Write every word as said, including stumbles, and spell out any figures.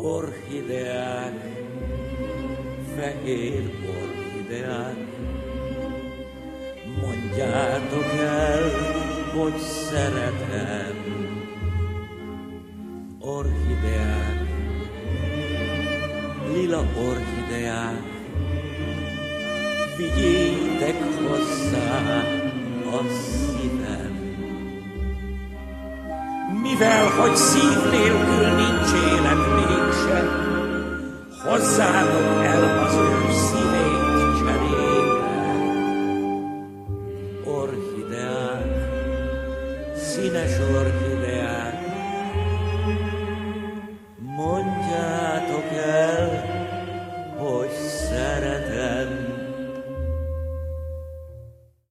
Orchideák, fehér orchideák, mondjátok el, hogy szeretem. Orchideák, lila orchideák, vigyétek hozzá a szívem. Mivel, hogy szív nélkül nincs élet mégsem, hozzátok el az ő szívét cserébe. Orchideák, színes orchideák,